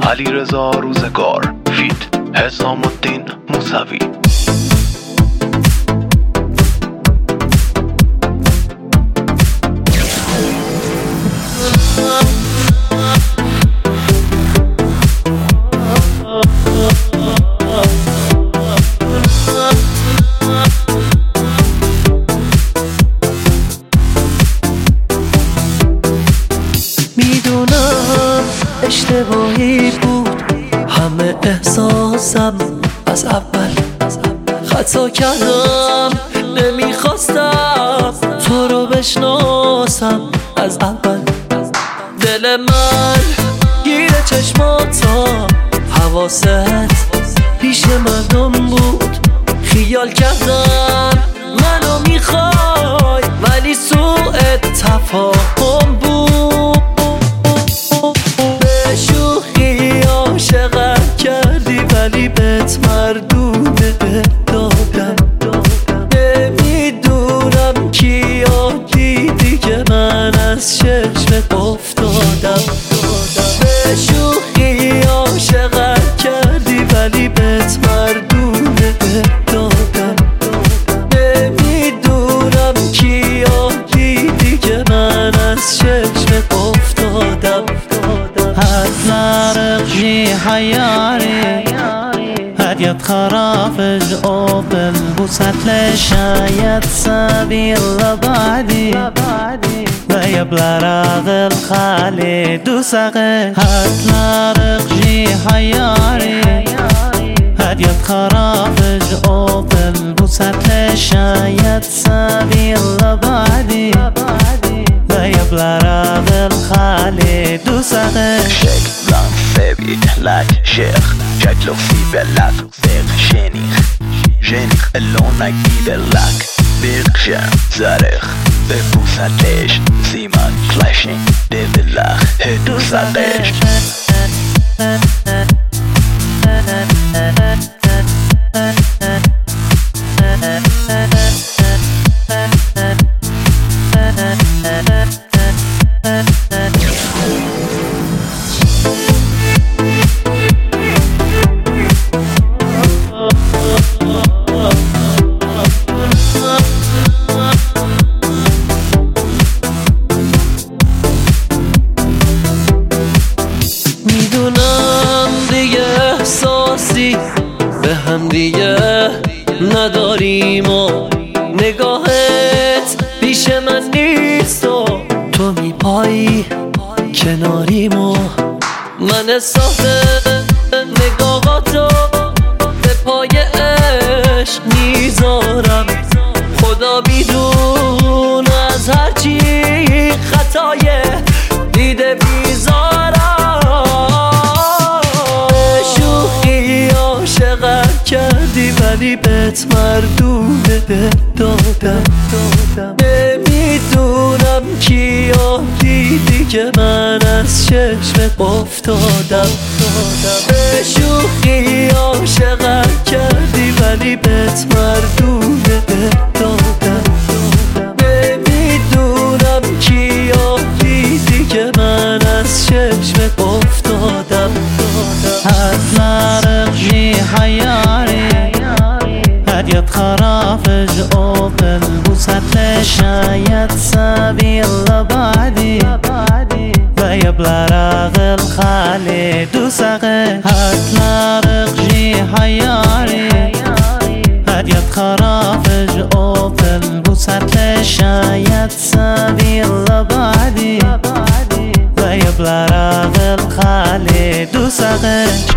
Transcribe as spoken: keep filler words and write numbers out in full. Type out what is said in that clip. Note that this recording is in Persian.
علیرضا روزگار فیت حسام الدین موسوی. میدونم اشتباهی بود همه احساسم از اول خطا کردم، نمیخواستم تو رو بشناسم از اول. دل من گیره چشماتم، حواست پیش مردم بود، خیال کردم منو میخوای ولی سوء تفاهم بود. به شوخی عاشقت کردی ولی بهت مردونه دادم. نمیدونم کیا دیدی که من از چشمت افتادم. به شوخی عاشقت کردی ولی بهت مردونه دادم. نمیدونم کیا دیدی که من از چشمت افتادم. هتلاقي حياري هديت خرافج قبل بوسات لشايت سبيل لبعدي ويا بلا راغل خالي دوسقي. هتلاقي حياري هديت خرافج قبل بوسات لشايت سبيل لبعدي ويا بلا راغل خالي دوسقي. شكل بلان ثابت لك شيخ شكله في بلك بيغ شنيخ جنيخ اللونك بيبلك بيغ شام زارخ ببوسة ليش زيمان فلاشين ديبلخ هدوسة ليش. میدونم دیگه احساسی به هم دیگه نداریم و نگاهت پیش من نیست و تو میپایی کناریم و من احساس نگاهاتو به پای عشق میذارم. خدا میدون از هرچی خطای دیده بیزارم. کردی ولی بهت مردونه دادم. نمیدونم کیا دیدی که من از چشمت افتادم. به شوخی عاشقت کردی ولی بهت مردونه دادم. نمیدونم کیا دیدی که من از چشمت افتادم. هتلاقي حياري هديت خرافج قبل بوسات لشايت سبيل لبعدي ويا بلا راغل خالي دوسقي. هتلاقي حياري هديت خرافج قبل بوسات لشايت سبيل لبعدي ويا بلا راغل خالي دوسقي.